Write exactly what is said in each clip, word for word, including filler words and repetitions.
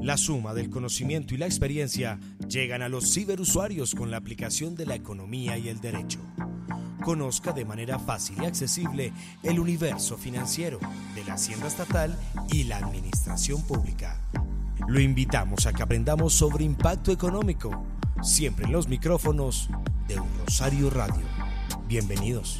La suma del conocimiento y la experiencia llegan a los ciberusuarios con la aplicación de la economía y el derecho. Conozca de manera fácil y accesible el universo financiero de la Hacienda Estatal y la Administración Pública. Lo invitamos a que aprendamos sobre impacto económico, siempre en los micrófonos de Un Rosario Radio. Bienvenidos.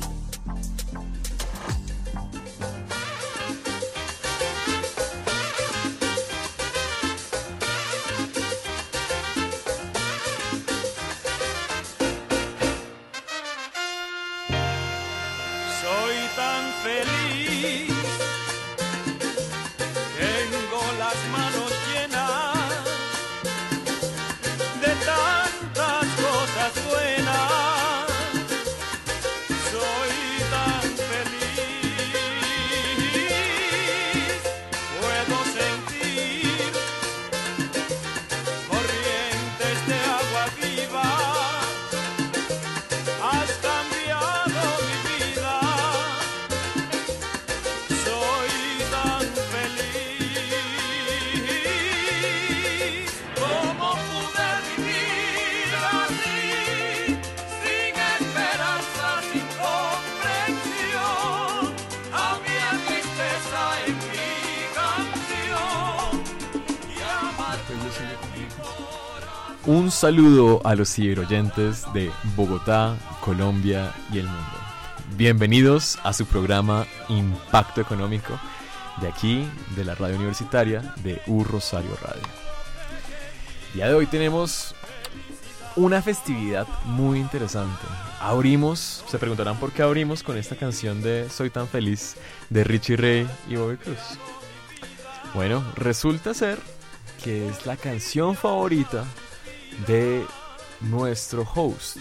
Un saludo a los ciberoyentes de Bogotá, Colombia y el mundo. Bienvenidos a su programa Impacto Económico, de aquí, de la radio universitaria de Un Rosario Radio. El día de hoy tenemos una festividad muy interesante. Abrimos, se preguntarán por qué abrimos con esta canción de Soy tan feliz de Richie Ray y Bobby Cruz. Bueno, resulta ser que es la canción favorita de nuestro host,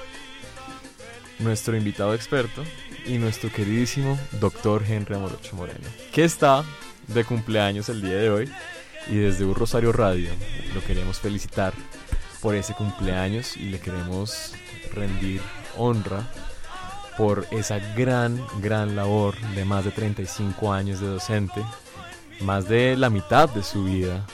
nuestro invitado experto y nuestro queridísimo doctor Henry Amorocho Moreno, que está de cumpleaños el día de hoy, y desde Un Rosario Radio lo queremos felicitar por ese cumpleaños y le queremos rendir honra por esa gran, gran labor de más de treinta y cinco años de docente, más de la mitad de su vida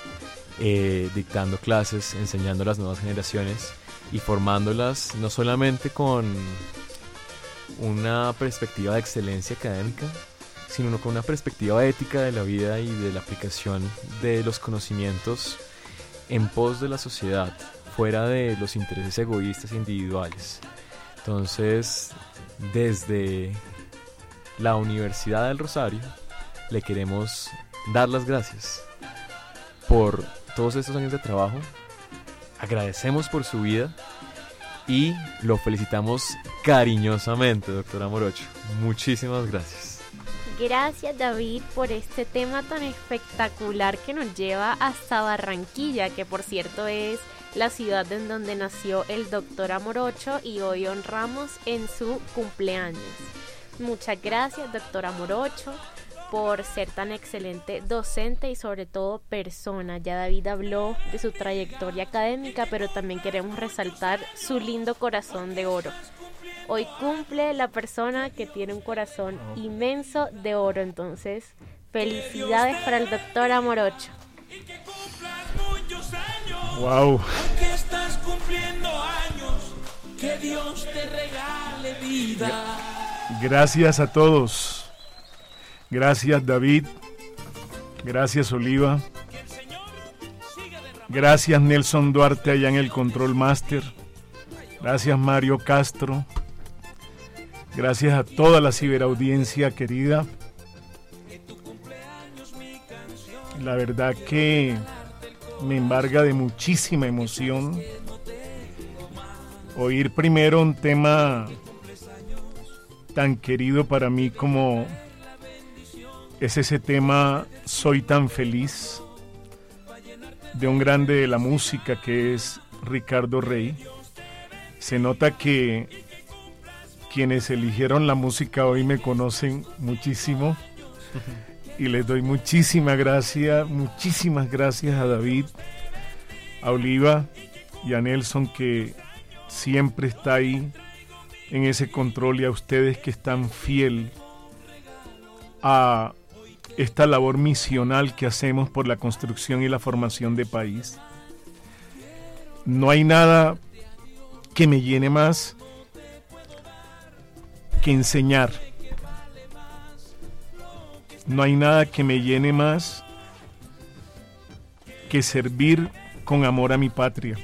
Eh, dictando clases, enseñando a las nuevas generaciones y formándolas no solamente con una perspectiva de excelencia académica, sino con una perspectiva ética de la vida y de la aplicación de los conocimientos en pos de la sociedad, fuera de los intereses egoístas e individuales. Entonces, desde la Universidad del Rosario, le queremos dar las gracias por todos estos años de trabajo, agradecemos por su vida y lo felicitamos cariñosamente, doctor Amorocho. Muchísimas gracias. Gracias, David, por este tema tan espectacular que nos lleva hasta Barranquilla, que por cierto es la ciudad en donde nació el doctor Amorocho, y hoy honramos en su cumpleaños. Muchas gracias, doctor Amorocho, por ser tan excelente docente y sobre todo persona. Ya David habló de su trayectoria académica, pero también queremos resaltar su lindo corazón de oro. Hoy cumple la persona que tiene un corazón inmenso de oro, entonces felicidades para el doctor Amorocho. Wow. Que estás cumpliendo años, que Dios te regale vida. Gracias a todos. Gracias, David. Gracias, Oliva. Gracias, Nelson Duarte, allá en el Control Master. Gracias, Mario Castro. Gracias a toda la ciberaudiencia querida. La verdad que me embarga de muchísima emoción oír primero un tema tan querido para mí como es ese tema Soy tan feliz, de un grande de la música que es Ricardo Rey. Se nota que quienes eligieron la música hoy me conocen muchísimo y les doy muchísimas gracias, muchísimas gracias a David, a Oliva y a Nelson, que siempre está ahí en ese control, y a ustedes que están fiel a esta labor misional que hacemos por la construcción y la formación de país. No hay nada que me llene más que enseñar. No hay nada que me llene más que servir con amor a mi patria.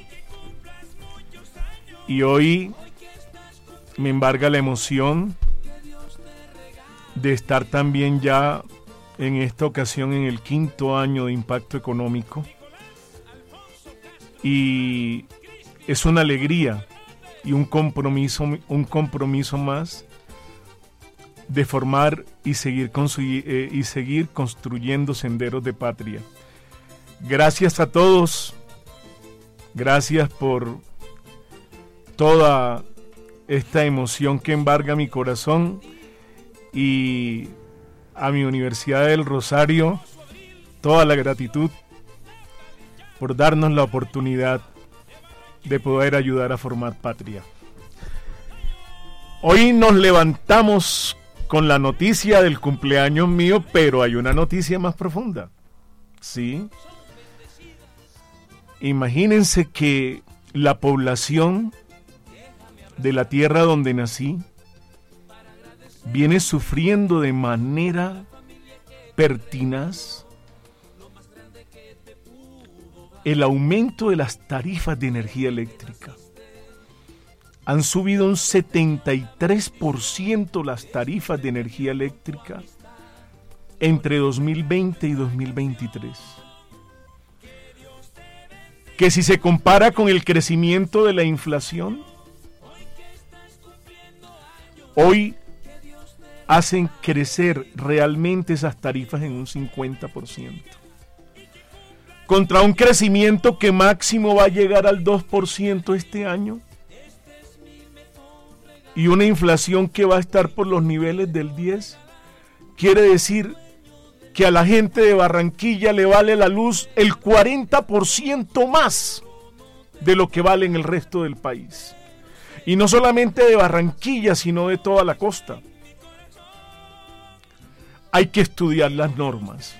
Y hoy me embarga la emoción de estar también ya en esta ocasión en el quinto año de Impacto Económico. Y es una alegría y un compromiso, un compromiso más de formar y seguir, eh, y seguir construyendo senderos de patria. Gracias a todos, gracias por toda esta emoción que embarga mi corazón, y a mi Universidad del Rosario toda la gratitud por darnos la oportunidad de poder ayudar a formar patria. Hoy nos levantamos con la noticia del cumpleaños mío, pero hay una noticia más profunda. ¿Sí? Imagínense que la población de la tierra donde nací viene sufriendo de manera pertinaz el aumento de las tarifas de energía eléctrica. Han subido un setenta y tres por ciento las tarifas de energía eléctrica entre dos mil veinte y dos mil veintitrés. Que si se compara con el crecimiento de la inflación, hoy hacen crecer realmente esas tarifas en un cincuenta por ciento. Contra un crecimiento que máximo va a llegar al dos por ciento este año. Y una inflación que va a estar por los niveles del diez. Quiere decir que a la gente de Barranquilla le vale la luz el cuarenta por ciento más de lo que vale en el resto del país. Y no solamente de Barranquilla, sino de toda la costa. Hay que estudiar las normas.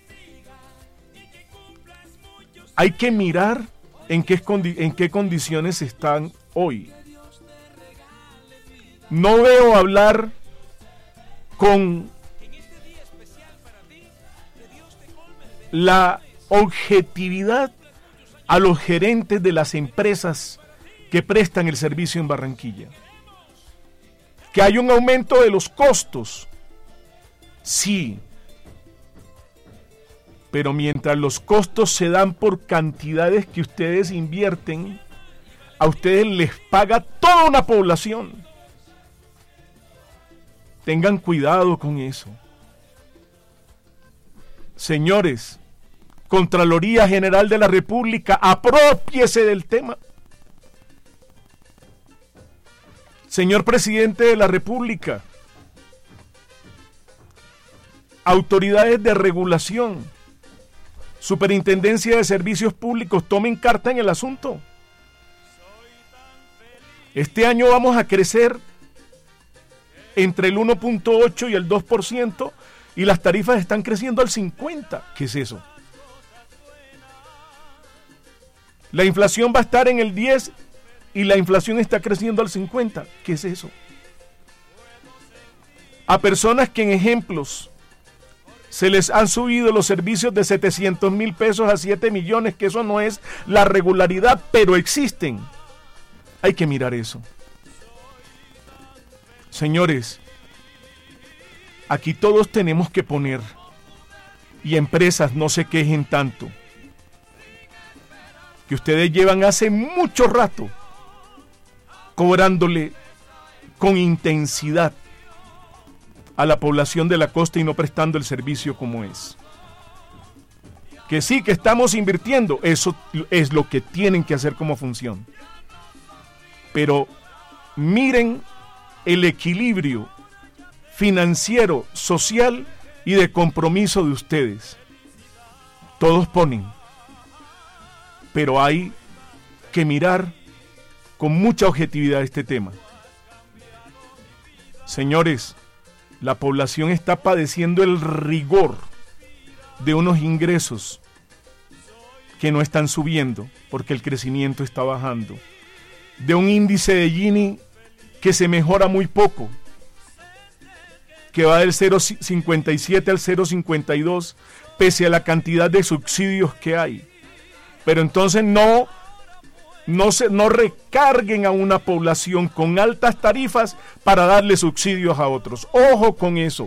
Hay que mirar en qué, en qué condiciones están hoy. No veo hablar con la objetividad a los gerentes de las empresas que prestan el servicio en Barranquilla. Que hay un aumento de los costos, sí, pero mientras los costos se dan por cantidades que ustedes invierten, a ustedes les paga toda una población. Tengan cuidado con eso. Señores, Contraloría General de la República, aprópiese del tema. Señor Presidente de la República, autoridades de regulación, Superintendencia de Servicios Públicos, tomen carta en el asunto. Este año vamos a crecer entre el uno punto ocho y el dos por ciento y las tarifas están creciendo al cincuenta por ciento. ¿Qué es eso? La inflación va a estar en el diez y la inflación está creciendo al cincuenta por ciento. ¿Qué es eso? A personas que en ejemplos se les han subido los servicios de setecientos mil pesos a siete millones, que eso no es la regularidad, pero existen. Hay que mirar eso. Señores, aquí todos tenemos que poner, y empresas no se quejen tanto, que ustedes llevan hace mucho rato cobrándole con intensidad a la población de la costa y no prestando el servicio como es. Que sí, que estamos invirtiendo, eso es lo que tienen que hacer como función. Pero miren el equilibrio financiero, social y de compromiso de ustedes. Todos ponen, pero hay que mirar con mucha objetividad este tema. Señores, la población está padeciendo el rigor de unos ingresos que no están subiendo porque el crecimiento está bajando, de un índice de Gini que se mejora muy poco, que va del cero coma cincuenta y siete al cero coma cincuenta y dos, pese a la cantidad de subsidios que hay. Pero entonces no, no, se, no recarguen a una población con altas tarifas para darle subsidios a otros. Ojo con eso.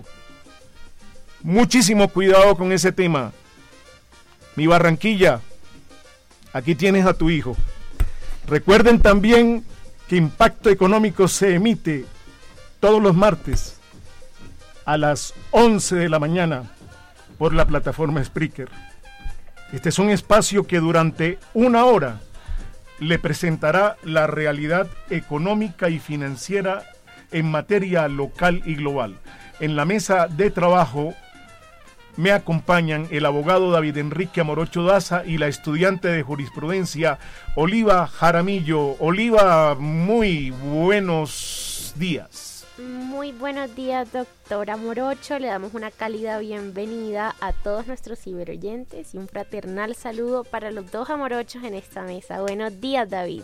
Muchísimo cuidado con ese tema. Mi Barranquilla, aquí tienes a tu hijo. Recuerden también que Impacto Económico se emite todos los martes a las once de la mañana por la plataforma Spreaker. Este es un espacio que durante una hora le presentará la realidad económica y financiera en materia local y global. En la mesa de trabajo me acompañan el abogado David Enrique Amorocho Daza y la estudiante de jurisprudencia Oliva Jaramillo. Oliva, muy buenos días. Muy buenos días, doctora Morocho. Le damos una cálida bienvenida a todos nuestros ciberoyentes y un fraternal saludo para los dos amorochos en esta mesa. Buenos días, David.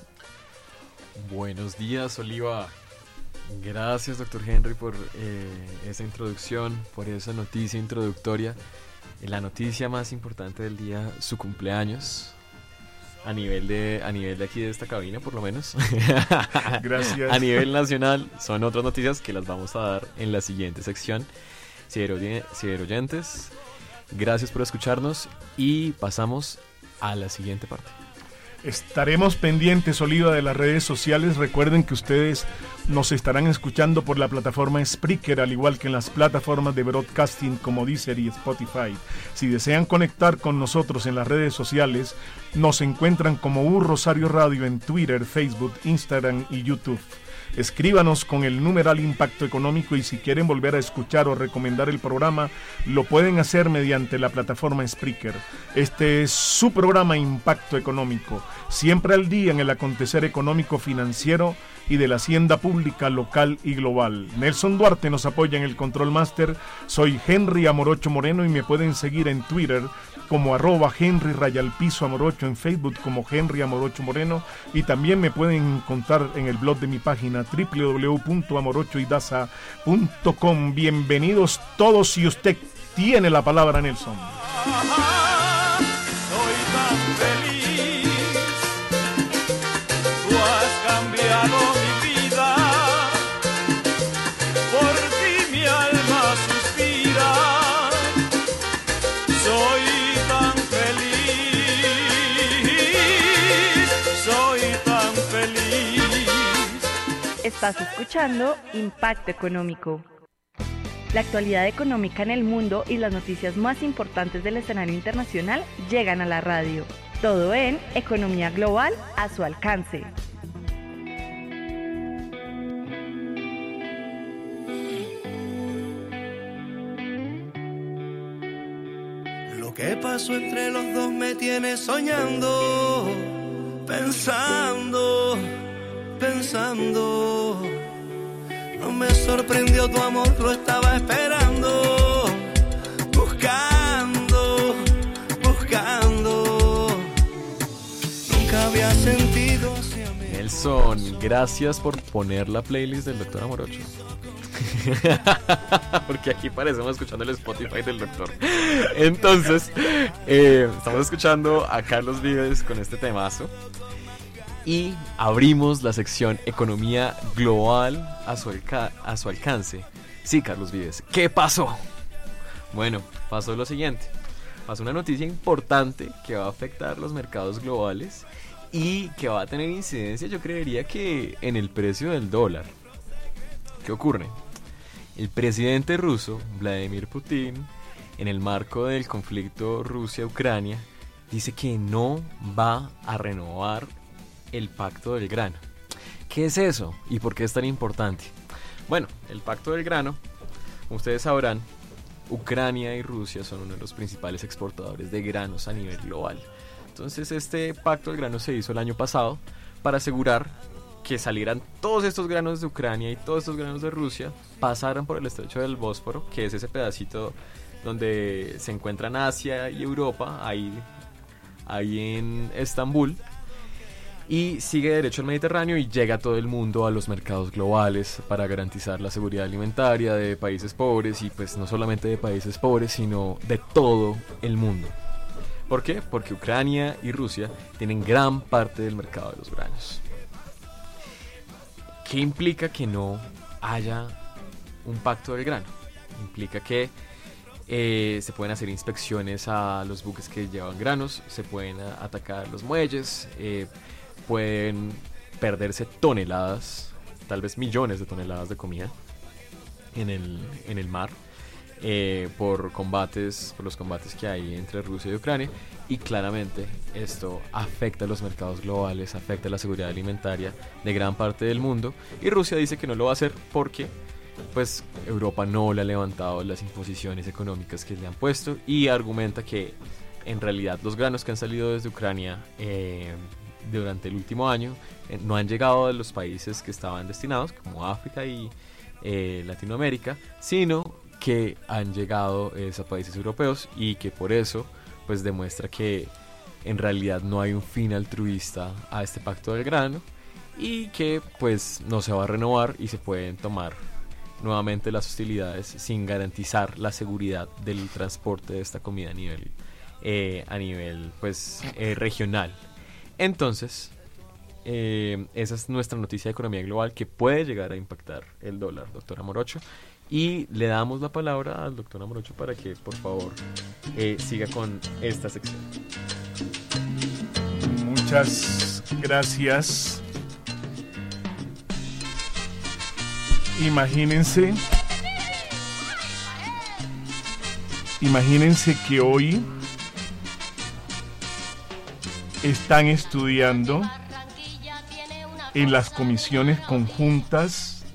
Buenos días, Oliva. Gracias, doctor Henry, por eh, esa introducción, por esa noticia introductoria. La noticia más importante del día, su cumpleaños. A nivel de a nivel de aquí de esta cabina, por lo menos. Gracias. A nivel nacional, son otras noticias que las vamos a dar en la siguiente sección. Ciberoyentes, gracias por escucharnos y pasamos a la siguiente parte. Estaremos pendientes, Oliva, de las redes sociales. Recuerden que ustedes nos estarán escuchando por la plataforma Spreaker, al igual que en las plataformas de broadcasting como Deezer y Spotify. Si desean conectar con nosotros en las redes sociales, nos encuentran como U Rosario Radio en Twitter, Facebook, Instagram y YouTube. Escríbanos con el numeral Impacto Económico y si quieren volver a escuchar o recomendar el programa, lo pueden hacer mediante la plataforma Spreaker. Este es su programa Impacto Económico, siempre al día en el acontecer económico, financiero y de la hacienda pública local y global. Nelson Duarte nos apoya en el Control Master. Soy Henry Amorocho Moreno y me pueden seguir en Twitter como arroba Henry Rayalpiso Amorocho, en Facebook como Henry Amorocho Moreno, y también me pueden encontrar en el blog de mi página doble u doble u doble u punto amorocho y daza punto com. Bienvenidos todos y usted tiene la palabra, Nelson. Soy tan feliz, tú has cambiado mi vida, por ti mi alma suspira, soy tan feliz, soy tan feliz. Estás escuchando Impacto Económico. La actualidad económica en el mundo y las noticias más importantes del escenario internacional llegan a la radio. Todo en Economía Global a su alcance. Lo que pasó entre los dos me tiene soñando, pensando, pensando. No me sorprendió tu amor, lo estaba esperando, buscando, buscando. Nunca había sentido hacia mí. Nelson, gracias por poner la playlist del doctor Amorocho. Porque aquí parecemos escuchando el Spotify del doctor. Entonces, eh, estamos escuchando a Carlos Vives con este temazo. Y abrimos la sección Economía Global a su, alca- a su alcance. Sí, Carlos Vives, ¿qué pasó? Bueno, pasó lo siguiente. Pasó una noticia importante que va a afectar los mercados globales y que va a tener incidencia, yo creería que en el precio del dólar. ¿Qué ocurre? El presidente ruso, Vladimir Putin, en el marco del conflicto Rusia-Ucrania, dice que no va a renovar el Pacto del Grano. ¿Qué es eso? ¿Y por qué es tan importante? Bueno, el Pacto del Grano, como ustedes sabrán, Ucrania y Rusia son uno de los principales exportadores de granos a nivel global. Entonces este Pacto del Grano se hizo el año pasado para asegurar que salieran todos estos granos de Ucrania y todos estos granos de Rusia, pasaran por el estrecho del Bósforo, que es ese pedacito donde se encuentran Asia y Europa, ahí, ahí en Estambul, y sigue derecho al Mediterráneo y llega a todo el mundo, a los mercados globales, para garantizar la seguridad alimentaria de países pobres, y pues no solamente de países pobres, sino de todo el mundo. ¿Por qué? Porque Ucrania y Rusia tienen gran parte del mercado de los granos. ¿Qué implica que no haya un pacto del grano? Implica que eh, se pueden hacer inspecciones a los buques que llevan granos, se pueden a, atacar los muelles, eh, pueden perderse toneladas, tal vez millones de toneladas de comida en el, en el mar, eh, por combates, por los combates que hay entre Rusia y Ucrania, y claramente esto afecta a los mercados globales, afecta a la seguridad alimentaria de gran parte del mundo, y Rusia dice que no lo va a hacer porque pues Europa no le ha levantado las imposiciones económicas que le han puesto, y argumenta que en realidad los granos que han salido desde Ucrania eh, durante el último año eh, no han llegado a los países que estaban destinados, como África y eh, Latinoamérica, sino que han llegado eh, a países europeos, y que por eso pues demuestra que en realidad no hay un fin altruista a este pacto del grano, y que pues no se va a renovar y se pueden tomar nuevamente las hostilidades sin garantizar la seguridad del transporte de esta comida a nivel eh, a nivel pues eh, regional. Entonces eh, esa es nuestra noticia de economía global que puede llegar a impactar el dólar, doctora Morocho, y le damos la palabra al doctor Morocho para que por favor eh, siga con esta sección. Muchas gracias. Imagínense, imagínense que hoy están estudiando en las comisiones conjuntas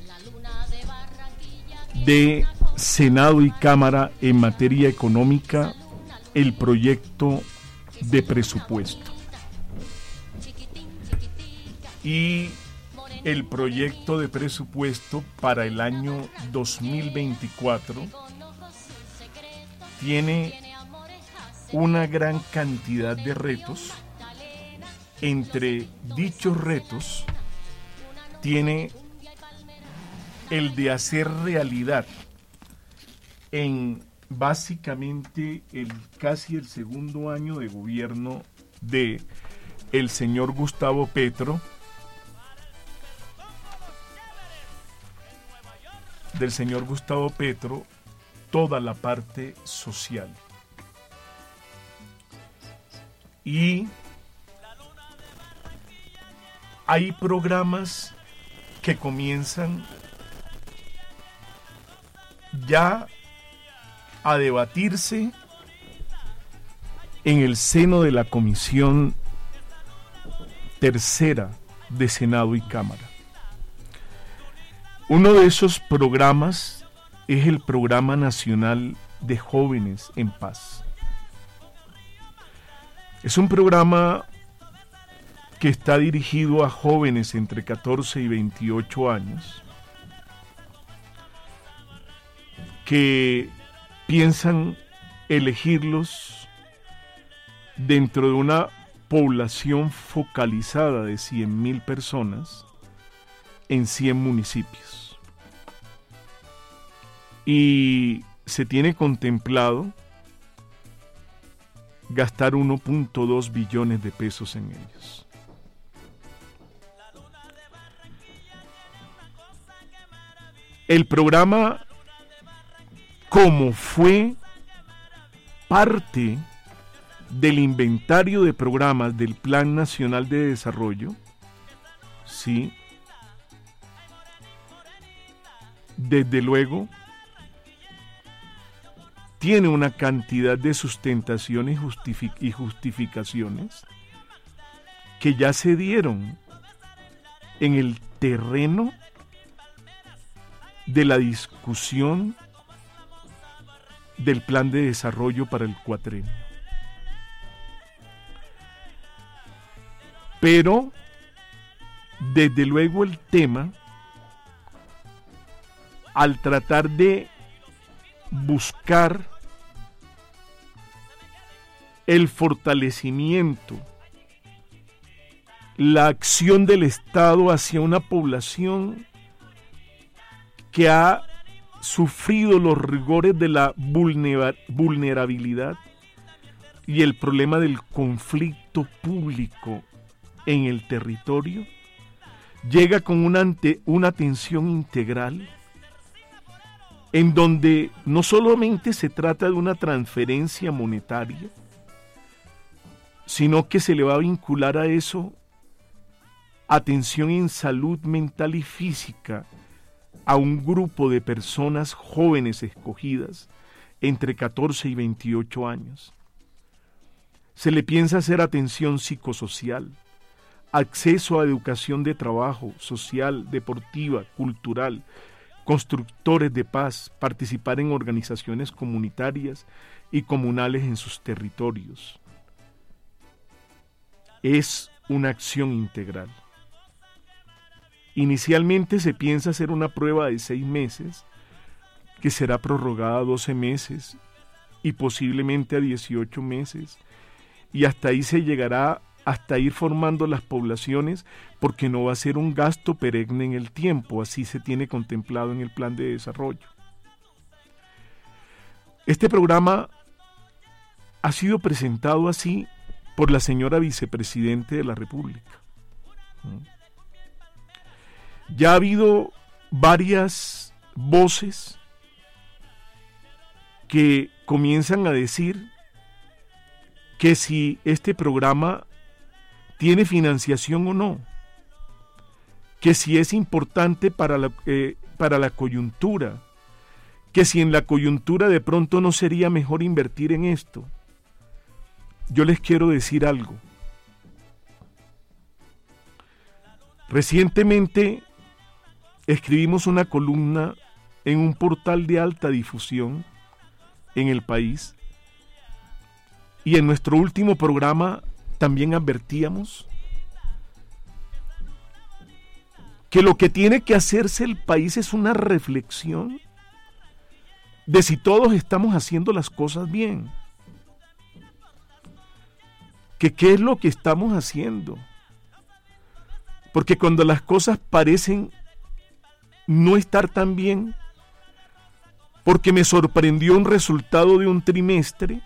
de Senado y Cámara en materia económica el proyecto de presupuesto. Y el proyecto de presupuesto para el año dos mil veinticuatro tiene una gran cantidad de retos. Entre dichos retos tiene el de hacer realidad en básicamente el casi el segundo año de gobierno de el señor Gustavo Petro, del señor Gustavo Petro, toda la parte social. Y hay programas que comienzan ya a debatirse en el seno de la Comisión Tercera de Senado y Cámara. Uno de esos programas es el Programa Nacional de Jóvenes en Paz. Es un programa que está dirigido a jóvenes entre catorce y veintiocho años que piensan elegirlos dentro de una población focalizada de cien mil personas en cien municipios. Y se tiene contemplado gastar uno punto dos billones de pesos en ellos. El programa, como fue parte del inventario de programas del Plan Nacional de Desarrollo, sí, desde luego, tiene una cantidad de sustentaciones justific- y justificaciones que ya se dieron en el terreno de la discusión del plan de desarrollo para el cuatrenio. Pero, desde luego, el tema, al tratar de buscar el fortalecimiento, la acción del Estado hacia una población que ha sufrido los rigores de la vulnerabilidad y el problema del conflicto público en el territorio, llega con una, ante, una atención integral en donde no solamente se trata de una transferencia monetaria, sino que se le va a vincular a eso atención en salud mental y física a un grupo de personas jóvenes escogidas entre catorce y veintiocho años. Se le piensa hacer atención psicosocial, acceso a educación de trabajo, social, deportiva, cultural, constructores de paz, participar en organizaciones comunitarias y comunales en sus territorios. Es una acción integral. Inicialmente se piensa hacer una prueba de seis meses, que será prorrogada a doce meses y posiblemente a dieciocho meses, y hasta ahí se llegará hasta ir formando las poblaciones, porque no va a ser un gasto perenne en el tiempo, así se tiene contemplado en el plan de desarrollo. Este programa ha sido presentado así por la señora vicepresidente de la República. Ya ha habido varias voces que comienzan a decir que si este programa tiene financiación o no, que si es importante para la, eh, para la coyuntura, que si en la coyuntura de pronto no sería mejor invertir en esto. Yo les quiero decir algo. Recientemente escribimos una columna en un portal de alta difusión en el país, y en nuestro último programa también advertíamos que lo que tiene que hacerse el país es una reflexión de si todos estamos haciendo las cosas bien, que qué es lo que estamos haciendo, porque cuando las cosas parecen no estar tan bien, porque me sorprendió un resultado de un trimestre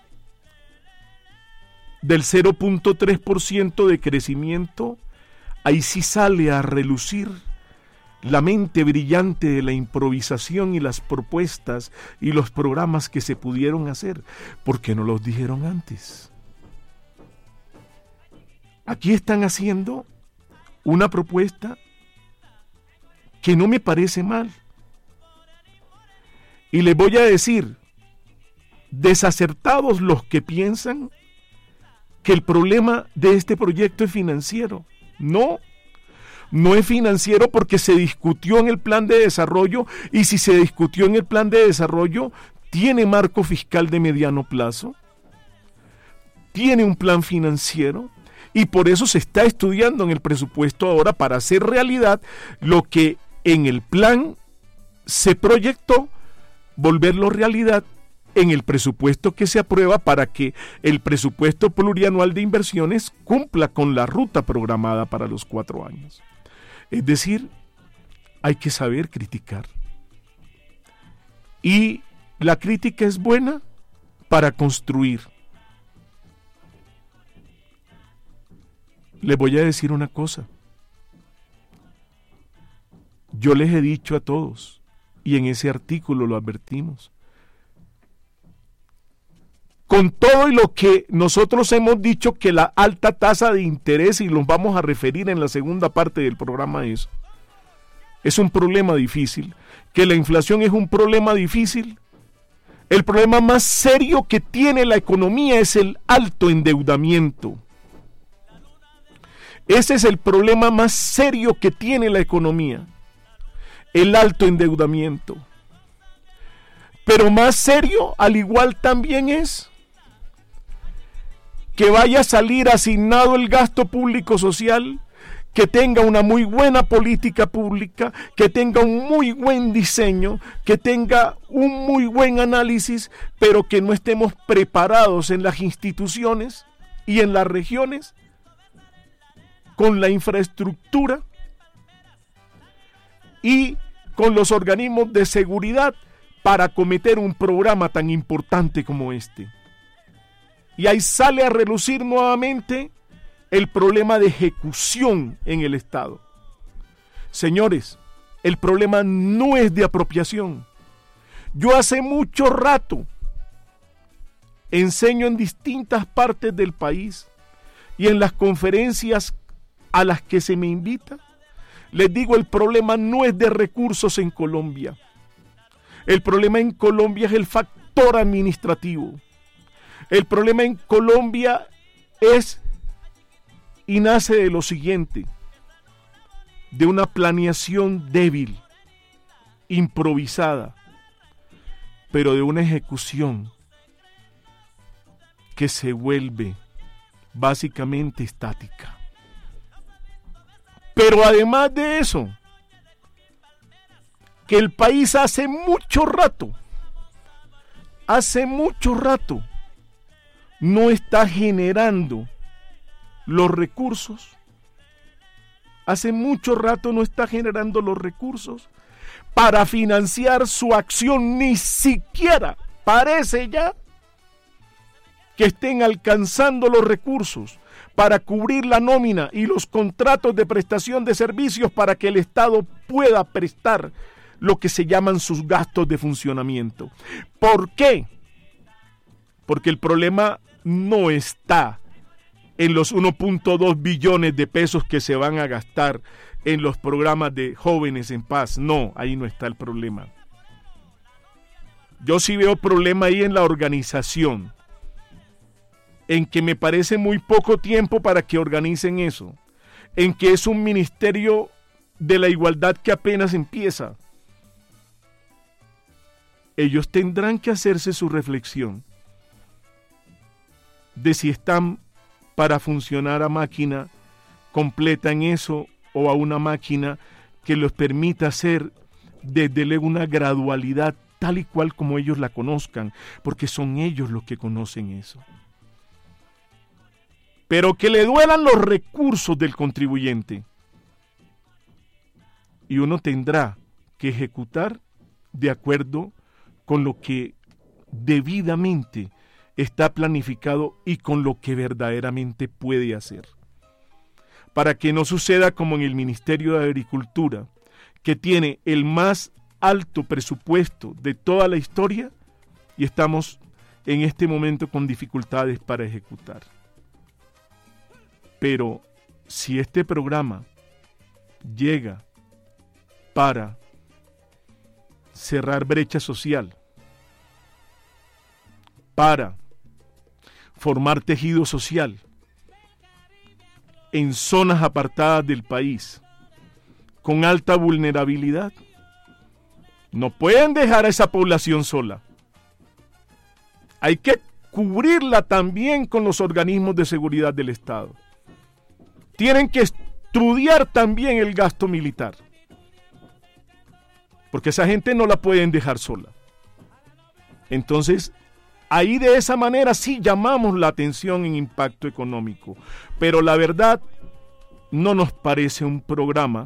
del cero punto tres por ciento de crecimiento, ahí sí sale a relucir la mente brillante de la improvisación y las propuestas y los programas que se pudieron hacer. ¿Por qué no los dijeron antes? Aquí están haciendo una propuesta que no me parece mal. Y les voy a decir, desacertados los que piensan que el problema de este proyecto es financiero. No, no es financiero porque se discutió en el plan de desarrollo, y si se discutió en el plan de desarrollo, tiene marco fiscal de mediano plazo, tiene un plan financiero, y por eso se está estudiando en el presupuesto ahora para hacer realidad lo que en el plan se proyectó, volverlo realidad en el presupuesto que se aprueba, para que el presupuesto plurianual de inversiones cumpla con la ruta programada para los cuatro años. Es decir, hay que saber criticar. Y la crítica es buena para construir. Les voy a decir una cosa. Yo les he dicho a todos, y en ese artículo lo advertimos, con todo y lo que nosotros hemos dicho, que la alta tasa de interés, y los vamos a referir en la segunda parte del programa, eso es un problema difícil, que la inflación es un problema difícil. El problema más serio que tiene la economía es el alto endeudamiento. Ese es el problema más serio que tiene la economía, el alto endeudamiento. Pero más serio, al igual, también es que vaya a salir asignado el gasto público social, que tenga una muy buena política pública, que tenga un muy buen diseño, que tenga un muy buen análisis, pero que no estemos preparados en las instituciones y en las regiones con la infraestructura y con los organismos de seguridad para acometer un programa tan importante como este. Y ahí sale a relucir nuevamente el problema de ejecución en el Estado. Señores, el problema no es de apropiación. Yo hace mucho rato enseño en distintas partes del país y en las conferencias a las que se me invita, les digo, el problema no es de recursos en Colombia. El problema en Colombia es el factor administrativo. El problema en Colombia es y nace de lo siguiente, de una planeación débil, improvisada, pero de una ejecución que se vuelve básicamente estática. Pero además de eso, que el país hace mucho rato, hace mucho rato, no está generando los recursos, hace mucho rato no está generando los recursos para financiar su acción, ni siquiera parece ya que estén alcanzando los recursos para cubrir la nómina y los contratos de prestación de servicios para que el Estado pueda prestar lo que se llaman sus gastos de funcionamiento. ¿Por qué? Porque el problema no está en los uno punto dos billones de pesos que se van a gastar en los programas de Jóvenes en Paz. No, ahí no está el problema. Yo sí veo problema ahí en la organización, en que me parece muy poco tiempo para que organicen eso, en que es un ministerio de la igualdad que apenas empieza. Ellos tendrán que hacerse su reflexión de si están para funcionar a máquina completa en eso o a una máquina que les permita hacer desde luego una gradualidad tal y cual como ellos la conozcan, porque son ellos los que conocen eso. Pero que le duelan los recursos del contribuyente. Y uno tendrá que ejecutar de acuerdo con lo que debidamente está planificado y con lo que verdaderamente puede hacer. Para que no suceda como en el Ministerio de Agricultura, que tiene el más alto presupuesto de toda la historia y estamos en este momento con dificultades para ejecutar. Pero si este programa llega para cerrar brecha social, para formar tejido social en zonas apartadas del país, con alta vulnerabilidad, no pueden dejar a esa población sola. Hay que cubrirla también con los organismos de seguridad del Estado. Tienen que estudiar también el gasto militar, porque esa gente no la pueden dejar sola. Entonces, ahí de esa manera sí llamamos la atención en impacto económico, pero la verdad no nos parece un programa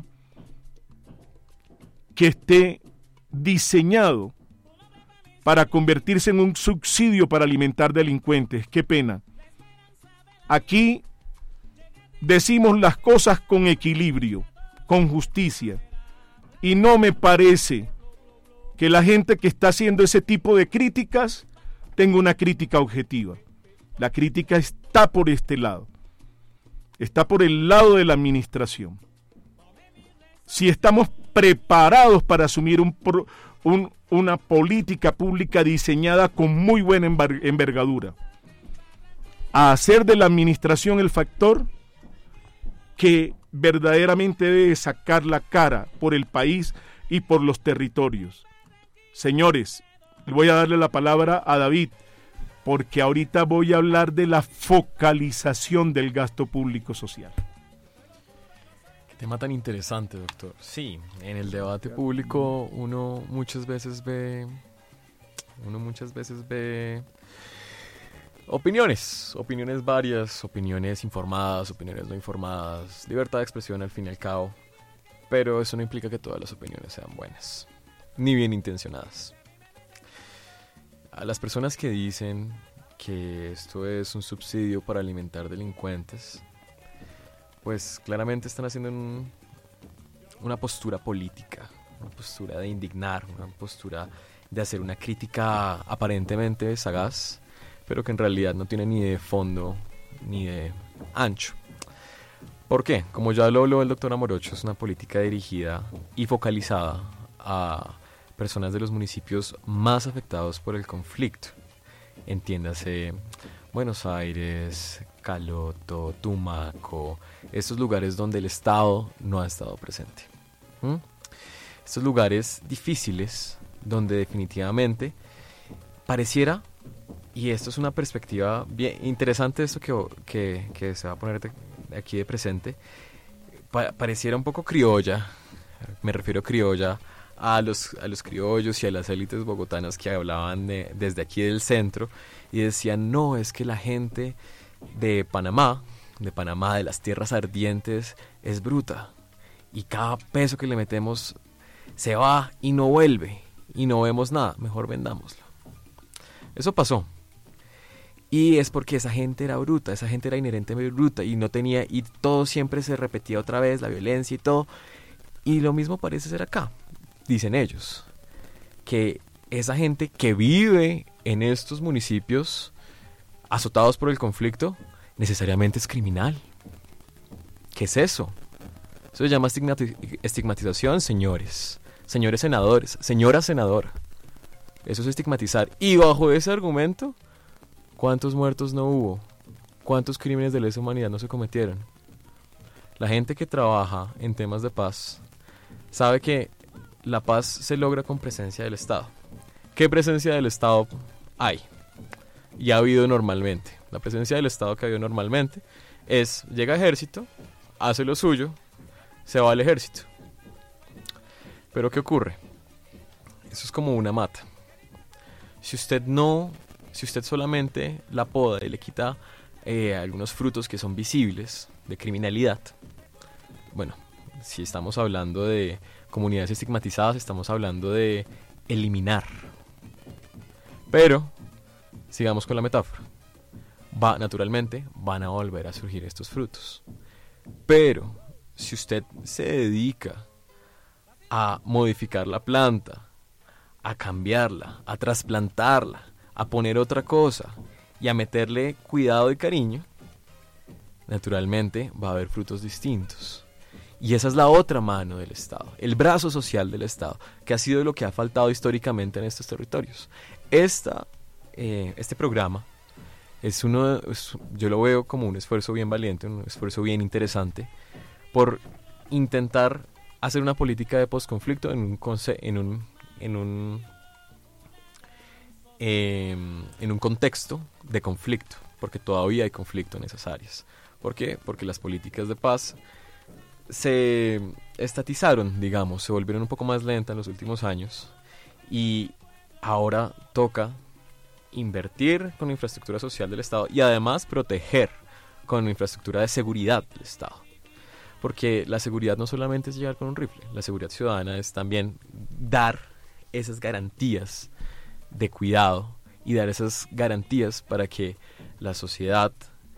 que esté diseñado para convertirse en un subsidio para alimentar delincuentes. Qué pena. Aquí decimos las cosas con equilibrio, con justicia, y no me parece que la gente que está haciendo ese tipo de críticas tenga una crítica objetiva. La crítica está por este lado, está por el lado de la administración. Si estamos preparados para asumir un, un, una política pública diseñada con muy buena envergadura, a hacer de la administración el factor que verdaderamente debe sacar la cara por el país y por los territorios. Señores, voy a darle la palabra a David, porque ahorita voy a hablar de la focalización del gasto público social. Tema tan interesante, doctor. Sí, en el debate público uno muchas veces ve, uno muchas veces ve opiniones, opiniones varias, opiniones informadas, opiniones no informadas, libertad de expresión al fin y al cabo, pero eso no implica que todas las opiniones sean buenas, ni bien intencionadas. A las personas que dicen que esto es un subsidio para alimentar delincuentes, pues claramente están haciendo un, una postura política, una postura de indignar, una postura de hacer una crítica aparentemente sagaz, pero que en realidad no tiene ni de fondo ni de ancho. ¿Por qué? Como ya lo habló el doctor Amorocho, es una política dirigida y focalizada a personas de los municipios más afectados por el conflicto. Entiéndase Buenos Aires, Caloto, Tumaco, estos lugares donde el Estado no ha estado presente. ¿Mm? Estos lugares difíciles donde definitivamente pareciera, y esto es una perspectiva bien interesante, esto que, que, que se va a poner de, aquí de presente, pa, pareciera un poco criolla, me refiero criolla a los, a los criollos y a las élites bogotanas que hablaban de, desde aquí del centro y decían, no, es que la gente de Panamá, de Panamá, de las tierras ardientes, es bruta y cada peso que le metemos se va y no vuelve y no vemos nada, mejor vendámoslo. Eso pasó. Y es porque esa gente era bruta, esa gente era inherentemente bruta y no tenía, y todo siempre se repetía otra vez, la violencia y todo. Y lo mismo parece ser acá, dicen ellos, que esa gente que vive en estos municipios azotados por el conflicto, necesariamente es criminal. ¿Qué es eso? Eso se llama estigmati- estigmatización, señores, señores senadores, señora senadora. Eso es estigmatizar. Y bajo ese argumento, ¿cuántos muertos no hubo? ¿Cuántos crímenes de lesa humanidad no se cometieron? La gente que trabaja en temas de paz sabe que la paz se logra con presencia del Estado. ¿Qué presencia del Estado hay? Y ha habido normalmente. La presencia del Estado que ha habido normalmente es, llega ejército, hace lo suyo, se va al ejército. Pero ¿qué ocurre? Eso es como una mata. Si usted no, si usted solamente la poda y le quita eh, algunos frutos que son visibles de criminalidad, bueno, si estamos hablando de comunidades estigmatizadas, estamos hablando de eliminar. Pero, sigamos con la metáfora. Va, naturalmente, van a volver a surgir estos frutos. Pero, si usted se dedica a modificar la planta, a cambiarla, a trasplantarla, a poner otra cosa y a meterle cuidado y cariño, naturalmente va a haber frutos distintos. Y esa es la otra mano del Estado, el brazo social del Estado, que ha sido lo que ha faltado históricamente en estos territorios. Esta, eh, este programa es uno, es, yo lo veo como un esfuerzo bien valiente, un esfuerzo bien interesante, por intentar hacer una política de posconflicto en un, conce- en un, en un, eh, en un contexto de conflicto, porque todavía hay conflicto en esas áreas. ¿Por qué? Porque las políticas de paz se estatizaron, digamos, se volvieron un poco más lentas en los últimos años y ahora toca invertir con la infraestructura social del Estado y además proteger con la infraestructura de seguridad del Estado. Porque la seguridad no solamente es llegar con un rifle, la seguridad ciudadana es también dar esas garantías de cuidado y dar esas garantías para que la sociedad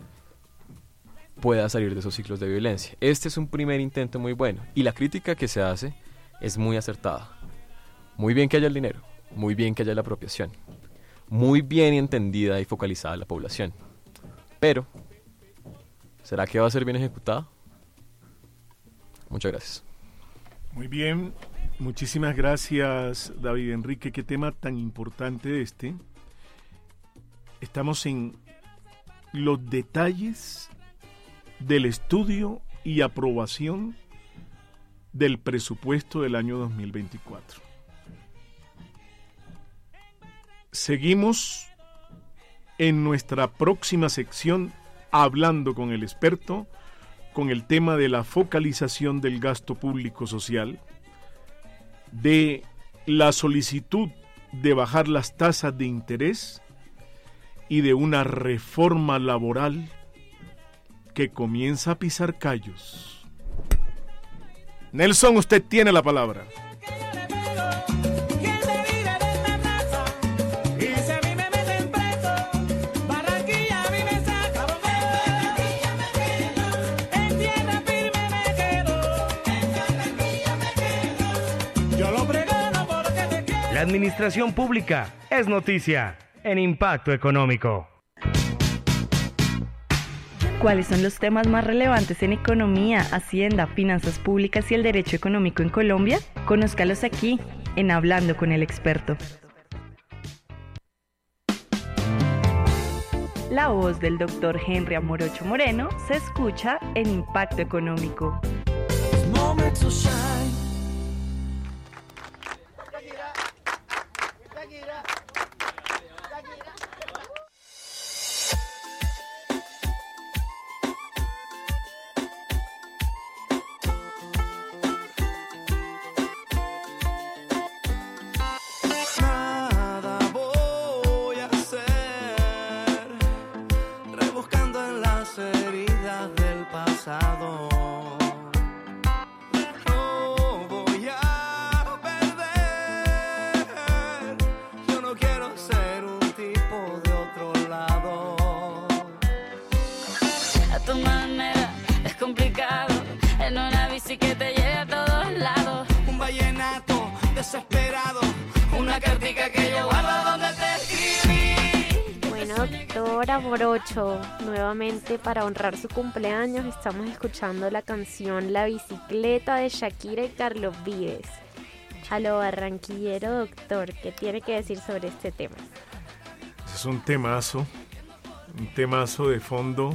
pueda salir de esos ciclos de violencia. Este es un primer intento muy bueno y la crítica que se hace es muy acertada. Muy bien que haya el dinero, muy bien que haya la apropiación, muy bien entendida y focalizada la población. Pero, ¿será que va a ser bien ejecutada? Muchas gracias. Muy bien, muchísimas gracias, David Enrique. Qué tema tan importante este. Estamos en los detalles del estudio y aprobación del presupuesto del año dos mil veinticuatro. Seguimos en nuestra próxima sección hablando con el experto con el tema de la focalización del gasto público social, de la solicitud de bajar las tasas de interés y de una reforma laboral que comienza a pisar callos. Nelson, usted tiene la palabra. La administración pública es noticia en Impacto Económico. ¿Cuáles son los temas más relevantes en economía, hacienda, finanzas públicas y el derecho económico en Colombia? Conózcalos aquí, en Hablando con el Experto. La voz del doctor Henry Amorocho Moreno se escucha en Impacto Económico. Amorocho, nuevamente para honrar su cumpleaños estamos escuchando la canción La Bicicleta de Shakira y Carlos Vives. A lo barranquillero, doctor, ¿qué tiene que decir sobre este tema? Es un temazo, un temazo de fondo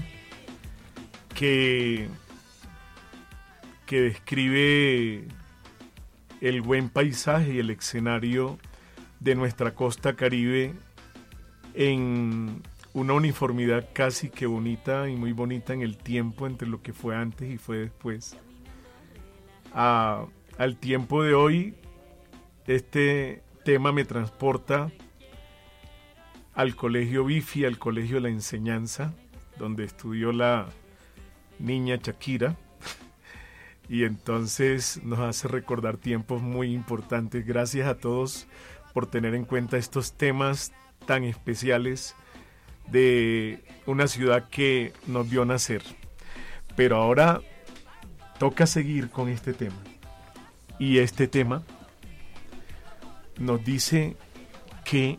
que, que describe el buen paisaje y el escenario de nuestra costa caribe en una uniformidad casi que bonita y muy bonita en el tiempo entre lo que fue antes y fue después. A, al tiempo de hoy, este tema me transporta al Colegio Bifi, al Colegio de la Enseñanza, donde estudió la niña Shakira, y entonces nos hace recordar tiempos muy importantes. Gracias a todos por tener en cuenta estos temas tan especiales de una ciudad que nos vio nacer. Pero ahora toca seguir con este tema. Y este tema nos dice que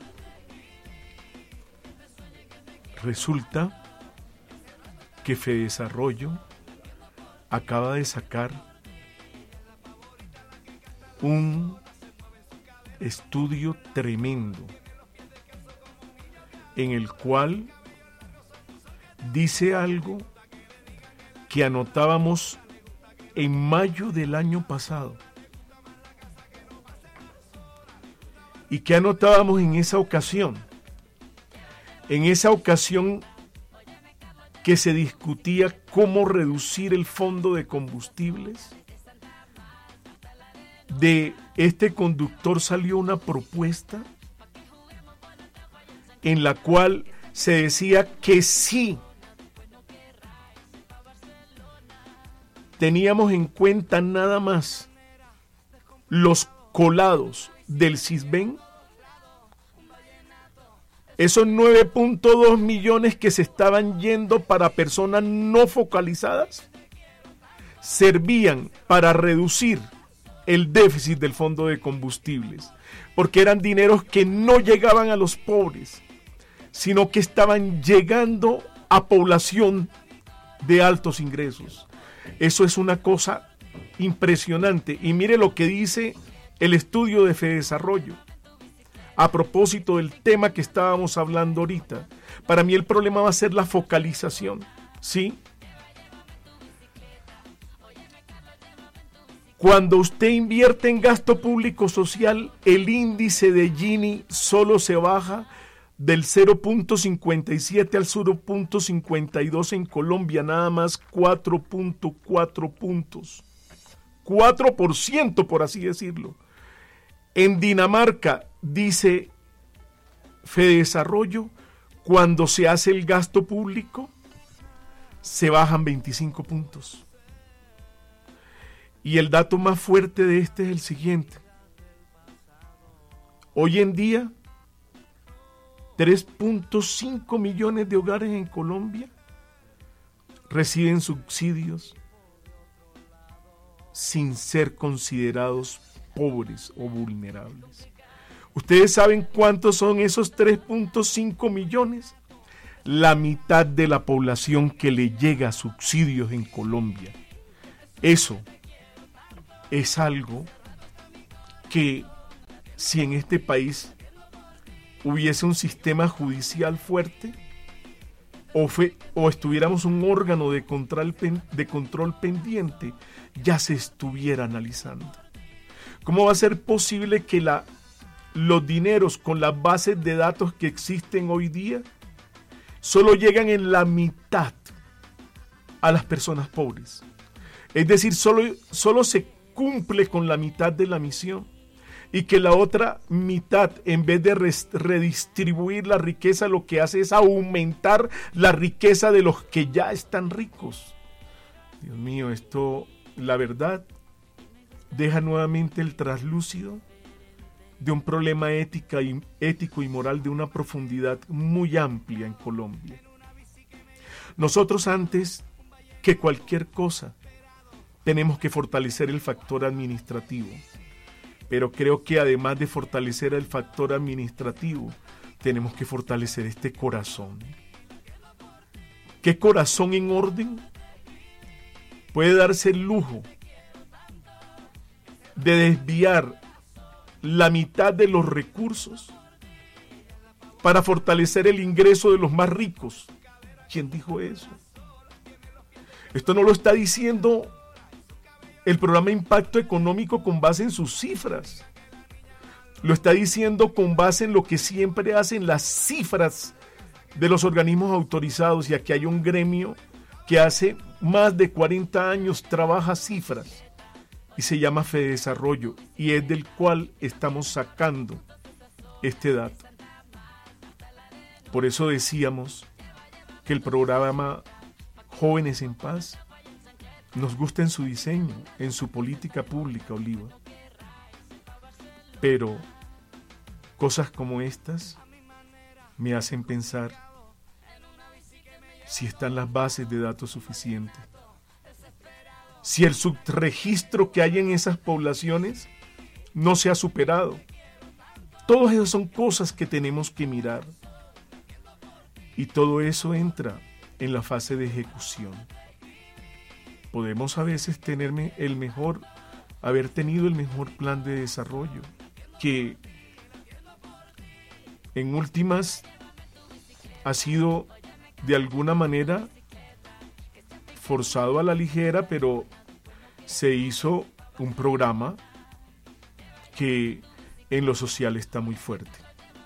resulta que Fedesarrollo acaba de sacar un estudio tremendo en el cual dice algo que anotábamos en mayo del año pasado y que anotábamos en esa ocasión, en esa ocasión que se discutía cómo reducir el fondo de combustibles. De este conductor salió una propuesta en la cual se decía que sí teníamos en cuenta nada más los colados del Sisbén, esos nueve punto dos millones que se estaban yendo para personas no focalizadas, servían para reducir el déficit del fondo de combustibles, porque eran dineros que no llegaban a los pobres, sino que estaban llegando a población de altos ingresos. Eso es una cosa impresionante. Y mire lo que dice el estudio de Fedesarrollo. A propósito del tema que estábamos hablando ahorita, para mí el problema va a ser la focalización, ¿sí? Cuando usted invierte en gasto público social, el índice de Gini solo se baja del cero punto cincuenta y siete al cero punto cincuenta y dos en Colombia, nada más cuatro punto cuatro puntos. cuatro por ciento, por así decirlo. En Dinamarca, dice Fedesarrollo, cuando se hace el gasto público, se bajan veinticinco puntos. Y el dato más fuerte de este es el siguiente. Hoy en día, tres punto cinco millones de hogares en Colombia reciben subsidios sin ser considerados pobres o vulnerables. ¿Ustedes saben cuántos son esos tres punto cinco millones? La mitad de la población que le llega a subsidios en Colombia. Eso es algo que, si en este país hubiese un sistema judicial fuerte o, fue, o estuviéramos un órgano de control, de control pendiente, ya se estuviera analizando. ¿Cómo va a ser posible que la, los dineros con las bases de datos que existen hoy día solo llegan en la mitad a las personas pobres? Es decir, solo, solo se cumple con la mitad de la misión y que la otra mitad, en vez de redistribuir la riqueza, lo que hace es aumentar la riqueza de los que ya están ricos. Dios mío, esto, la verdad, deja nuevamente el traslúcido de un problema ética y, ético y moral de una profundidad muy amplia en Colombia. Nosotros, antes que cualquier cosa, tenemos que fortalecer el factor administrativo. Pero creo que además de fortalecer el factor administrativo, tenemos que fortalecer este corazón. ¿Qué corazón en orden puede darse el lujo de desviar la mitad de los recursos para fortalecer el ingreso de los más ricos? ¿Quién dijo eso? Esto no lo está diciendo el programa Impacto Económico con base en sus cifras. Lo está diciendo con base en lo que siempre hacen las cifras de los organismos autorizados. Y aquí hay un gremio que hace más de cuarenta años trabaja cifras y se llama Fedesarrollo, y es del cual estamos sacando este dato. Por eso decíamos que el programa Jóvenes en Paz nos gusta en su diseño, en su política pública, Oliva. Pero cosas como estas me hacen pensar si están las bases de datos suficientes. Si el subregistro que hay en esas poblaciones no se ha superado. Todas esas son cosas que tenemos que mirar. Y todo eso entra en la fase de ejecución. Podemos a veces tener el mejor, haber tenido el mejor plan de desarrollo, que en últimas ha sido de alguna manera forzado a la ligera, pero se hizo un programa que en lo social está muy fuerte.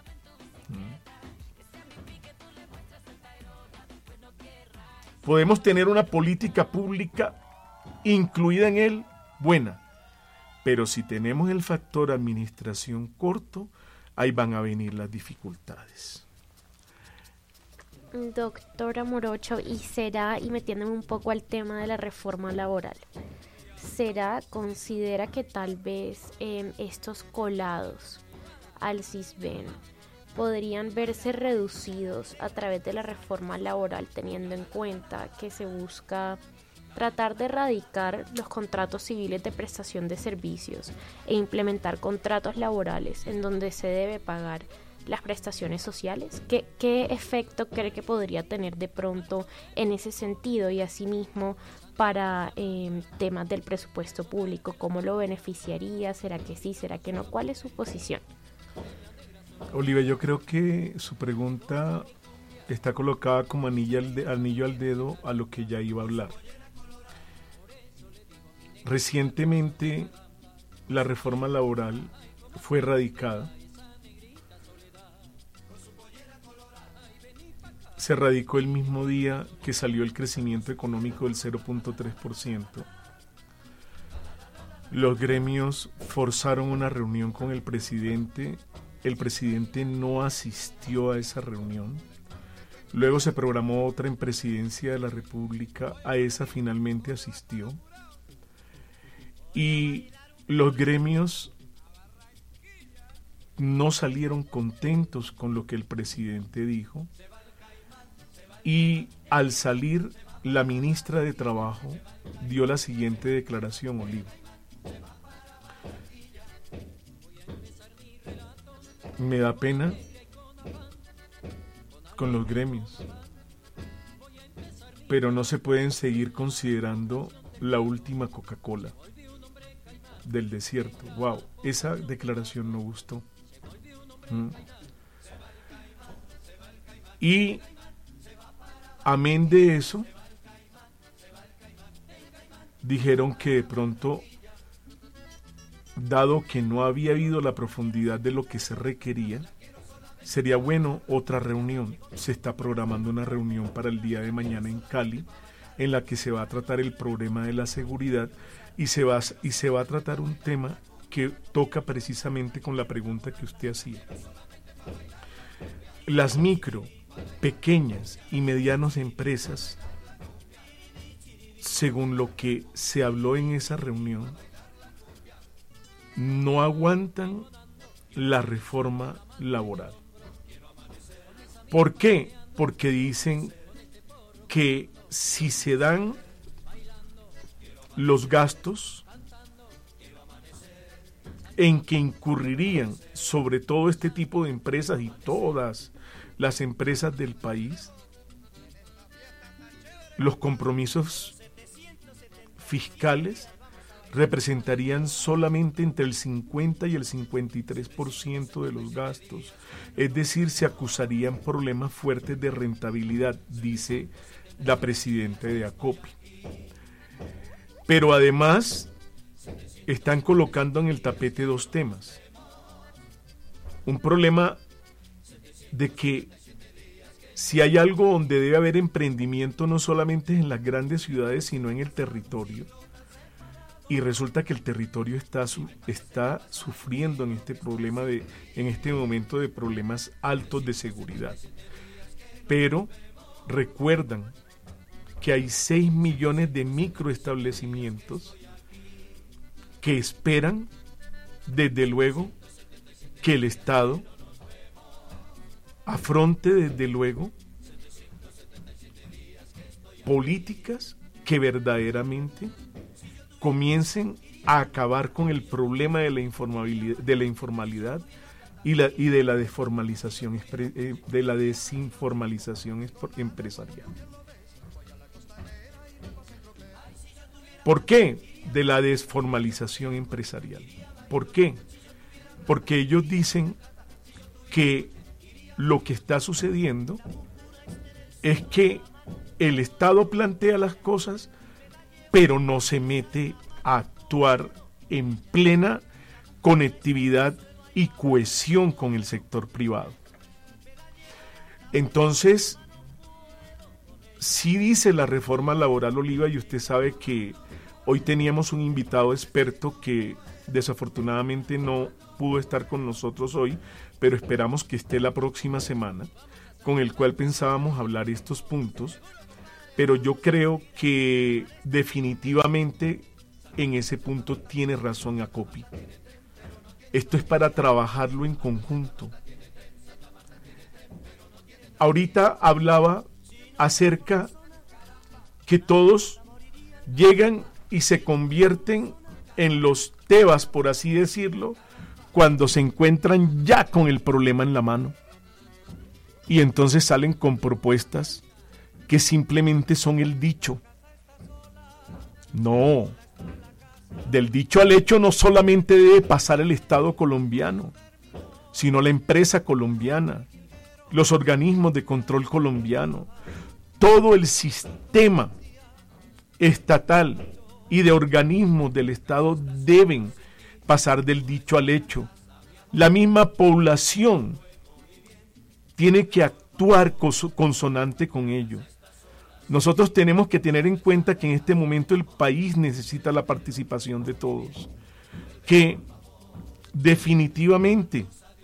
Podemos tener una política pública incluida en él, buena, pero si tenemos el factor administración corto, ahí van a venir las dificultades. Doctora Morocho, y será, y metiéndome un poco al tema de la reforma laboral, ¿será, considera que tal vez eh, estos colados al CISBEN podrían verse reducidos a través de la reforma laboral, teniendo en cuenta que se busca tratar de erradicar los contratos civiles de prestación de servicios e implementar contratos laborales en donde se debe pagar las prestaciones sociales? ¿Qué, qué efecto cree que podría tener de pronto en ese sentido? Y asimismo para eh, temas del presupuesto público, ¿cómo lo beneficiaría? ¿Será que sí? ¿Será que no? ¿Cuál es su posición? Olivia, yo creo que su pregunta está colocada como anillo al, de, anillo al dedo a lo que ya iba a hablar. Recientemente la reforma laboral fue erradicada se radicó el mismo día que salió el crecimiento económico del cero punto tres por ciento. Los gremios forzaron una reunión con el presidente. El presidente no asistió a esa reunión. Luego se programó otra en Presidencia de la República. A esa finalmente asistió. Y los gremios no salieron contentos con lo que el presidente dijo. Y al salir, la ministra de Trabajo dio la siguiente declaración, Oliva. Me da pena con los gremios, pero no se pueden seguir considerando la última Coca-Cola del desierto. Wow, esa declaración no gustó. ¿Mm? Y amén de eso, dijeron que de pronto, dado que no había habido la profundidad de lo que se requería, sería bueno otra reunión. Se está programando una reunión para el día de mañana en Cali, en la que se va a tratar el problema de la seguridad y se va, y se va a tratar un tema que toca precisamente con la pregunta que usted hacía. Las micro, pequeñas y medianas empresas, según lo que se habló en esa reunión, no aguantan la reforma laboral. ¿Por qué? Porque dicen que si se dan los gastos en que incurrirían sobre todo este tipo de empresas y todas las empresas del país, los compromisos fiscales representarían solamente entre el cincuenta y el cincuenta y tres por ciento de los gastos. Es decir, se acusarían problemas fuertes de rentabilidad, dice la presidenta de ACOPI. Pero además están colocando en el tapete dos temas. Un problema de que si hay algo donde debe haber emprendimiento, no solamente en las grandes ciudades, sino en el territorio. Y resulta que el territorio está, está sufriendo en este problema de, en este momento de problemas altos de seguridad. Pero recuerdan que hay seis millones de microestablecimientos que esperan, desde luego, que el Estado afronte, desde luego, políticas que verdaderamente comiencen a acabar con el problema de la informalidad, de la informalidad y, la, y de la desformalización, de la desinformalización empresarial. ¿Por qué de la desformalización empresarial? ¿Por qué? Porque ellos dicen que lo que está sucediendo es que el Estado plantea las cosas, pero no se mete a actuar en plena conectividad y cohesión con el sector privado. Entonces, sí dice la reforma laboral, Oliva, y usted sabe que hoy teníamos un invitado experto que desafortunadamente no pudo estar con nosotros hoy, pero esperamos que esté la próxima semana, con el cual pensábamos hablar estos puntos. Pero yo creo que definitivamente en ese punto tiene razón ACOPI. Esto es para trabajarlo en conjunto. Ahorita hablaba acerca que todos llegan y se convierten en los tebas, por así decirlo, cuando se encuentran ya con el problema en la mano. Y entonces salen con propuestas que simplemente son el dicho. No, del dicho al hecho no solamente debe pasar el Estado colombiano, sino la empresa colombiana, los organismos de control colombiano, todo el sistema estatal y de organismos del Estado deben pasar del dicho al hecho. La misma población tiene que actuar actuar cons- consonante con ello. Nosotros tenemos que tener en cuenta que en este momento el país necesita la participación de todos, que definitivamente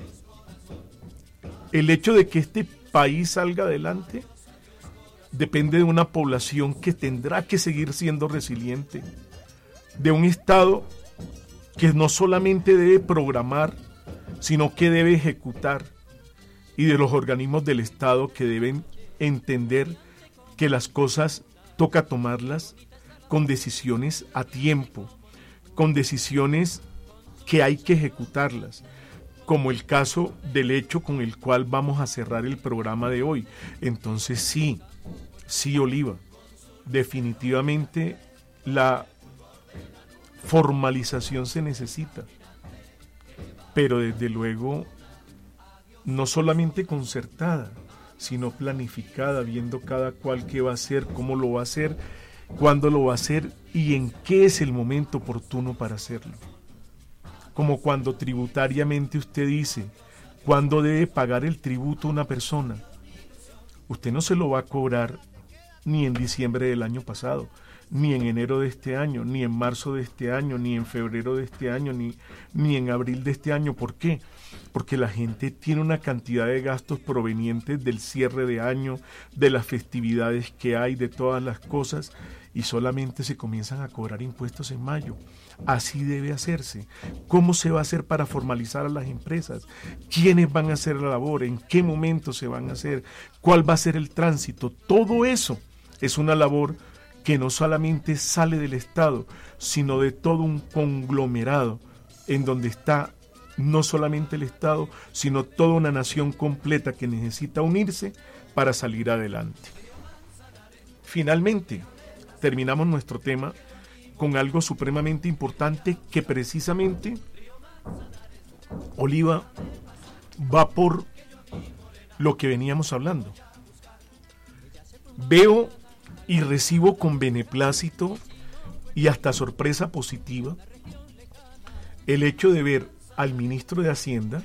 el hecho de que este país salga adelante depende de una población que tendrá que seguir siendo resiliente, de un Estado que no solamente debe programar, sino que debe ejecutar, y de los organismos del Estado que deben entender que las cosas toca tomarlas con decisiones a tiempo, con decisiones que hay que ejecutarlas, como el caso del hecho con el cual vamos a cerrar el programa de hoy. Entonces sí, sí, Oliva, definitivamente la formalización se necesita, pero desde luego no solamente concertada, sino planificada, viendo cada cual qué va a hacer, cómo lo va a hacer, cuándo lo va a hacer y en qué es el momento oportuno para hacerlo. Como cuando tributariamente usted dice cuándo debe pagar el tributo una persona. Usted no se lo va a cobrar ni en diciembre del año pasado, ni en enero de este año, ni en marzo de este año, ni en febrero de este año, ni, ni en abril de este año. ¿Por qué? Porque la gente tiene una cantidad de gastos provenientes del cierre de año, de las festividades que hay, de todas las cosas, y solamente se comienzan a cobrar impuestos en mayo. Así debe hacerse. ¿Cómo se va a hacer para formalizar a las empresas? ¿Quiénes van a hacer la labor? ¿En qué momento se van a hacer? ¿Cuál va a ser el tránsito? Todo eso es una labor que no solamente sale del Estado, sino de todo un conglomerado en donde está no solamente el Estado, sino toda una nación completa que necesita unirse para salir adelante. Finalmente, terminamos nuestro tema con algo supremamente importante que precisamente, Oliva, va por lo que veníamos hablando. Veo y recibo con beneplácito y hasta sorpresa positiva el hecho de ver al ministro de Hacienda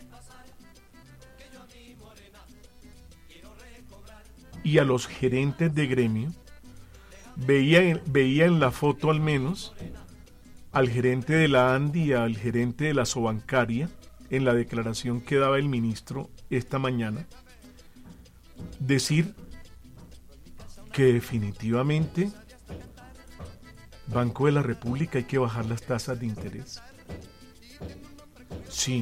y a los gerentes de gremio. Veía, veía en la foto al menos al gerente de la ANDI y al gerente de la Sobancaria en la declaración que daba el ministro esta mañana decir que definitivamente Banco de la República hay que bajar las tasas de interés. Sí,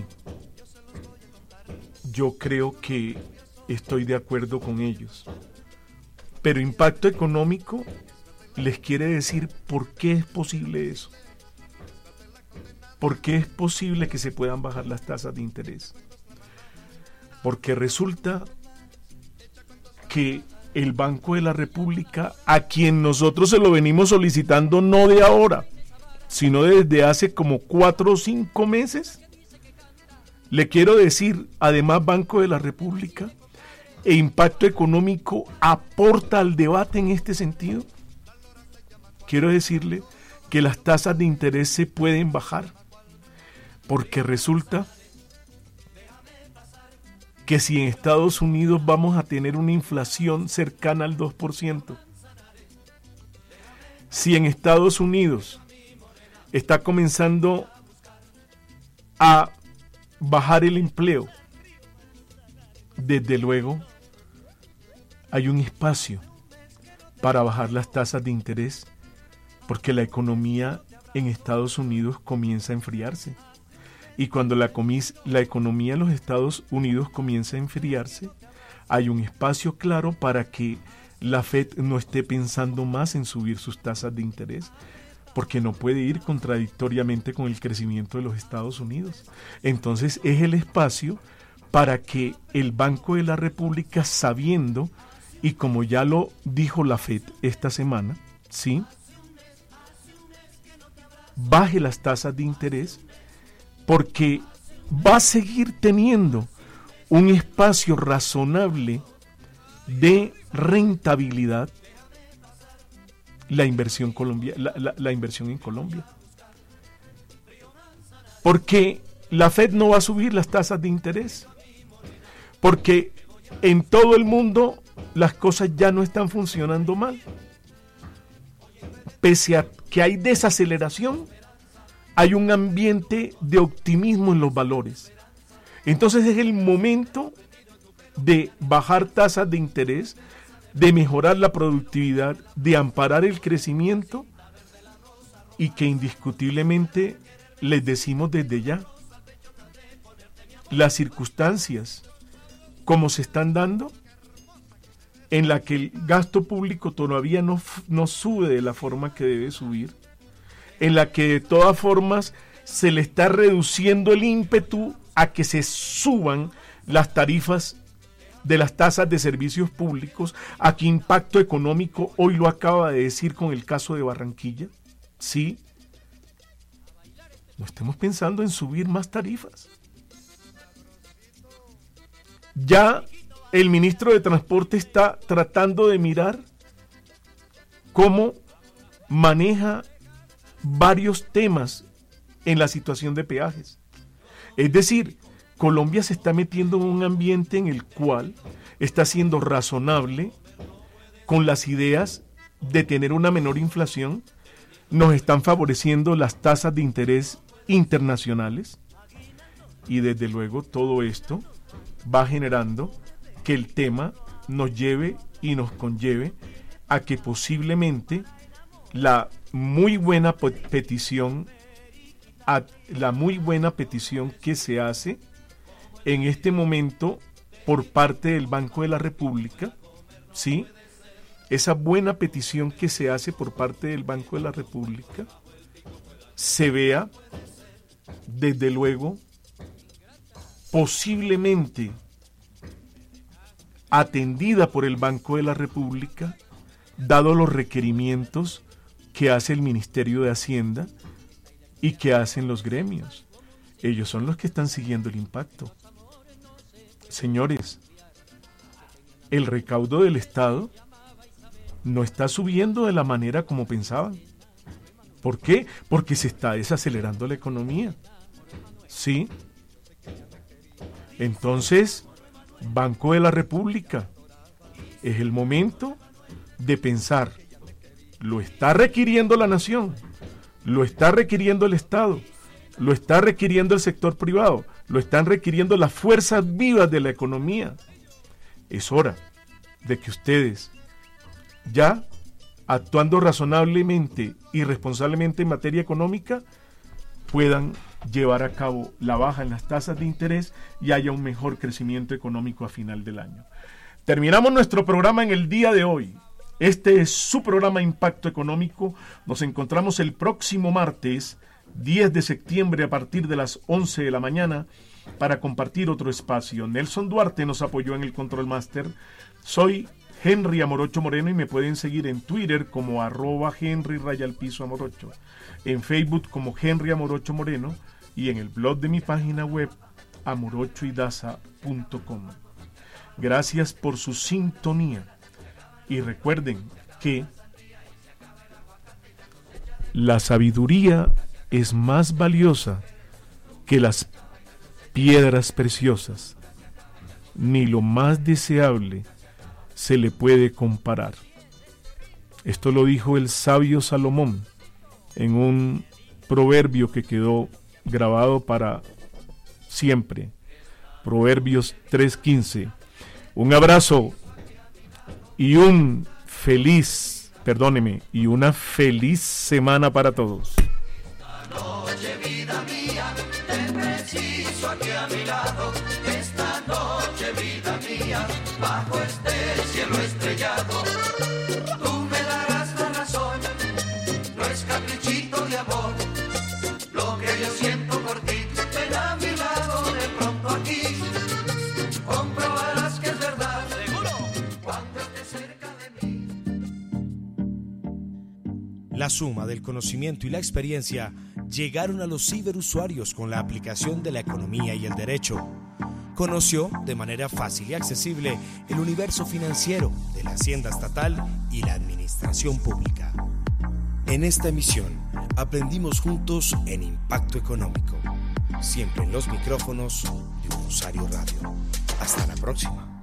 yo creo que estoy de acuerdo con ellos, pero Impacto Económico les quiere decir por qué es posible eso, por qué es posible que se puedan bajar las tasas de interés, porque resulta que el Banco de la República, a quien nosotros se lo venimos solicitando no de ahora, sino desde hace como cuatro o cinco meses, le quiero decir, además Banco de la República e Impacto Económico aporta al debate en este sentido. Quiero decirle que las tasas de interés se pueden bajar, porque resulta que si en Estados Unidos vamos a tener una inflación cercana al dos por ciento, si en Estados Unidos está comenzando a bajar el empleo, desde luego hay un espacio para bajar las tasas de interés, porque la economía en Estados Unidos comienza a enfriarse. Y cuando la, comis, la economía en los Estados Unidos comienza a enfriarse, hay un espacio claro para que la Fed no esté pensando más en subir sus tasas de interés, porque no puede ir contradictoriamente con el crecimiento de los Estados Unidos. Entonces es el espacio para que el Banco de la República, sabiendo, y como ya lo dijo la Fed esta semana, ¿sí?, baje las tasas de interés, porque va a seguir teniendo un espacio razonable de rentabilidad la inversión Colombia, la, la, la inversión en Colombia. Porque la Fed no va a subir las tasas de interés, porque en todo el mundo las cosas ya no están funcionando mal. Pese a que hay desaceleración, hay un ambiente de optimismo en los valores. Entonces es el momento de bajar tasas de interés, de mejorar la productividad, de amparar el crecimiento y que indiscutiblemente les decimos desde ya, las circunstancias como se están dando, en la que el gasto público todavía no, no sube de la forma que debe subir, en la que de todas formas se le está reduciendo el ímpetu a que se suban las tarifas de las tasas de servicios públicos, a que Impacto Económico hoy lo acaba de decir con el caso de Barranquilla, sí, no estemos pensando en subir más tarifas. Ya el ministro de Transporte está tratando de mirar cómo maneja varios temas en la situación de peajes. Es decir, Colombia se está metiendo en un ambiente en el cual está siendo razonable con las ideas de tener una menor inflación. Nos están favoreciendo las tasas de interés internacionales y desde luego todo esto va generando que el tema nos lleve y nos conlleve a que posiblemente la muy buena petición a la muy buena petición que se hace en este momento por parte del Banco de la República, ¿sí? Esa buena petición que se hace por parte del Banco de la República se vea desde luego posiblemente atendida por el Banco de la República, dado los requerimientos que hace el Ministerio de Hacienda y que hacen los gremios. Ellos son los que están siguiendo el impacto. Señores, el recaudo del Estado no está subiendo de la manera como pensaban. ¿Por qué? Porque se está desacelerando la economía. ¿Sí? Entonces, Banco de la República, es el momento de pensar, lo está requiriendo la nación, lo está requiriendo el Estado, lo está requiriendo el sector privado, lo están requiriendo las fuerzas vivas de la economía. Es hora de que ustedes, ya actuando razonablemente y responsablemente en materia económica, puedan llevar a cabo la baja en las tasas de interés y haya un mejor crecimiento económico a final del año. Terminamos nuestro programa en el día de hoy. Este es su programa Impacto Económico. Nos encontramos el próximo martes, diez de septiembre, a partir de las once de la mañana, para compartir otro espacio. Nelson Duarte nos apoyó en el Control Master. Soy Henry Amorocho Moreno y me pueden seguir en Twitter como arroba Henry Raya al Piso Amorocho, en Facebook como Henry Amorocho Moreno y en el blog de mi página web amorocho y daza punto com. Gracias por su sintonía y recuerden que la sabiduría es más valiosa que las piedras preciosas, ni lo más deseable se le puede comparar. Esto lo dijo el sabio Salomón en un proverbio que quedó grabado para siempre. Proverbios tres quince. Un abrazo y un feliz, perdóneme, y una feliz semana para todos. Noche, vida mía, te preciso aquí a mi lado. Esta noche, vida mía, bajo este cielo estrellado, tú me darás la razón. No es caprichito de amor lo que yo siento por ti. Ven a mi lado de pronto aquí, comprobarás que es verdad. Seguro, cuando estés cerca de mí. La suma del conocimiento y la experiencia llegaron a los ciberusuarios con la aplicación de la economía y el derecho. Conoció de manera fácil y accesible el universo financiero de la Hacienda Estatal y la Administración Pública. En esta emisión aprendimos juntos en Impacto Económico, siempre en los micrófonos de Usuario Radio. Hasta la próxima.